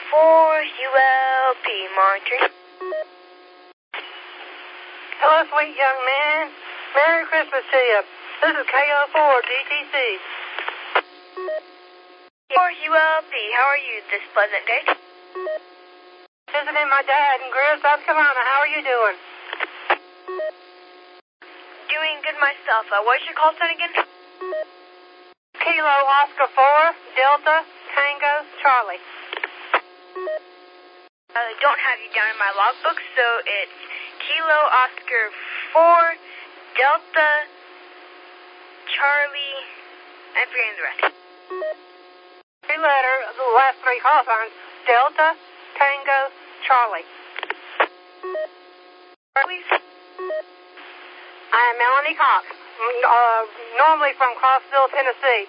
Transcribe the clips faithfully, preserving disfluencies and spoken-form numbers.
four U L P, monitoring. Hello, sweet young man. Merry Christmas to you. This is K O four D T C. four U L P, how are you this pleasant day? Visiting my dad in Greer, South Carolina. How are you doing? Doing good myself. Uh, what's your call sign again? Kilo Oscar four, Delta, Tango, Charlie. I don't have you down in my logbook, so it's Kilo Oscar four, Delta, Charlie, I'm forgetting the rest. Three letter, the last three call signs, Delta, Tango, Charlie. Please. I am Melanie Cox, uh, normally from Crossville, Tennessee.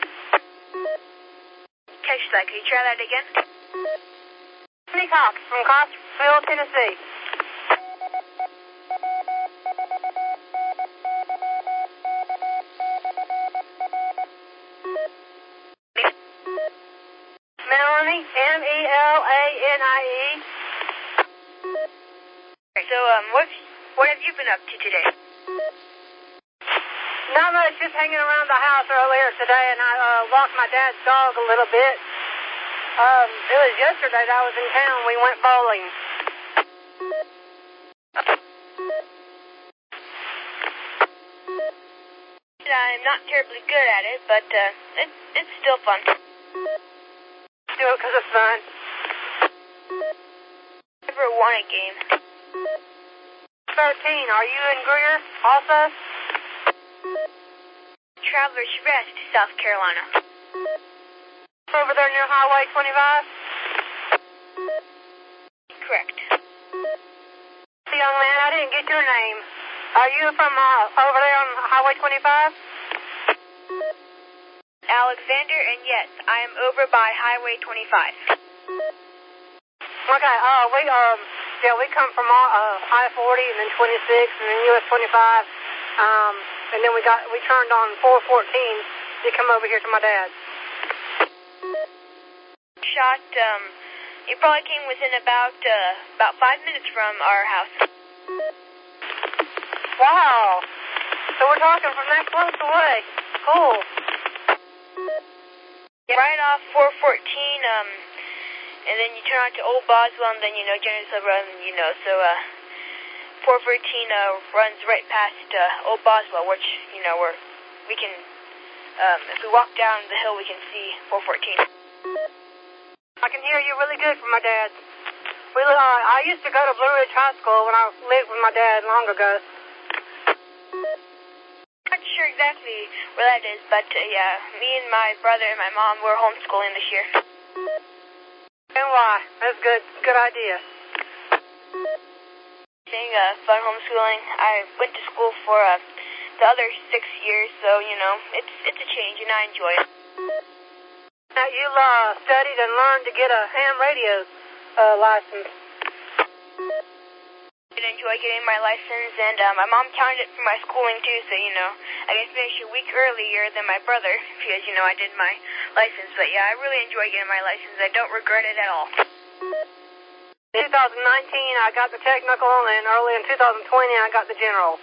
Catch that. Can you try that again? Melanie Cox from Crossville, Tennessee. Melanie, M E L A N I E. So, um, what, what have you been up to today? Not much, just hanging around the house earlier today, and I uh, walked my dad's dog a little bit. Um, it was yesterday that I was in town. We went bowling. I'm not terribly good at it, but uh, it, it's still fun. Do it because it's fun. Never won a game. thirteen, are you in Greer also? Travelers Rest, South Carolina. Over there near Highway twenty-five? Correct. Young man, I didn't get your name. Are you from uh, over there on Highway twenty-five? Alexander, and yes, I am over by Highway twenty-five. Okay, uh, we, um, yeah, we come from uh, I forty and then twenty-six and then U S twenty-five, um, and then we got, we turned on four fourteen to come over here to my dad's. Shot, um, you probably came within about, uh, about five minutes from our house. Wow. So we're talking from that close away. Cool. Right off four fourteen, um, and then you turn on to Old Boswell, and then, you know, Genesee Road, you know, so, uh, four fourteen, uh, runs right past, uh, Old Boswell, which, you know, we're, we can, um, if we walk down the hill, we can see four fourteen. I can hear you really good from my dad. We, uh, I used to go to Blue Ridge High School when I lived with my dad long ago. Not sure exactly where that is, but, uh, yeah, me and my brother and my mom were homeschooling this year. And why? That's good. Good idea. Saying, uh, fun homeschooling. I went to school for, uh, the other six years, so, you know, it's, it's a change, and I enjoy it. Now, you, uh, studied and learned to get a ham radio, uh, license. I did enjoy getting my license, and uh, my mom counted it for my schooling too, so, you know, I got finished a week earlier than my brother, because, you know, I did my license. But, yeah, I really enjoy getting my license. I don't regret it at all. In twenty nineteen, I got the technical, and early in two thousand twenty, I got the general.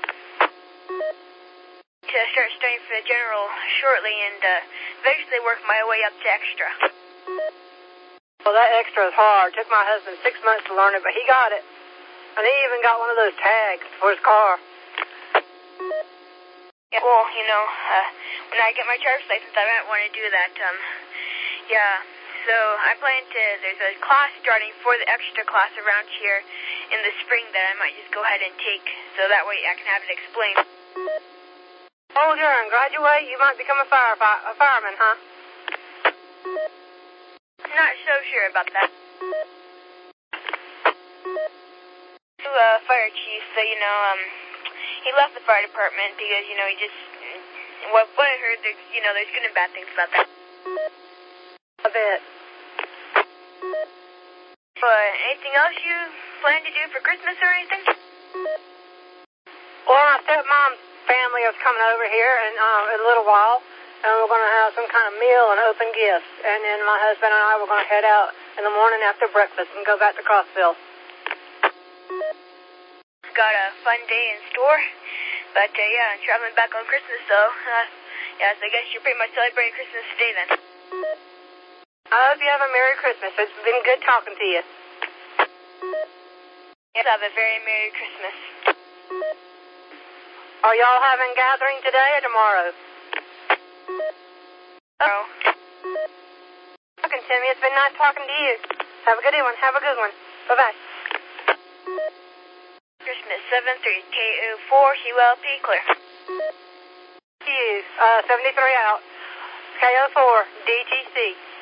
To start studying for the general shortly, and uh, eventually work my way up to extra. Well, that extra is hard. It took my husband six months to learn it, but he got it. And he even got one of those tags for his car. Yeah, well, you know, uh, when I get my driver's license, I might want to do that. Um, yeah, so I plan to, there's a class starting for the extra class around here in the spring that I might just go ahead and take, so that way I can have it explained. Oh, sure, and graduate, you might become a, fire, a fireman, huh? I'm not so sure about that. Uh, fire chief, so, you know, um, he left the fire department because, you know, he just, what, what I heard, there's, you know, there's good and bad things about that. A bit. But anything else you plan to do for Christmas or anything? Well, my stepmom's family is coming over here in, uh, in a little while, and we're going to have some kind of meal and open gifts. And then my husband and I were going to head out in the morning after breakfast and go back to Crossville. Got a fun day in store, but uh, yeah, I'm traveling back on Christmas, so uh, yeah, so I guess you're pretty much celebrating Christmas today then. I hope you have a Merry Christmas. It's been good talking to you. Yes, have a very Merry Christmas. Are y'all having gathering today or tomorrow? Oh. Talking, Timmy. It's been nice talking to you. Have a good one. Have a good one. Bye-bye. Christmas seven three K O four U L P clear. You, uh, seventy-three out. K O four D T C.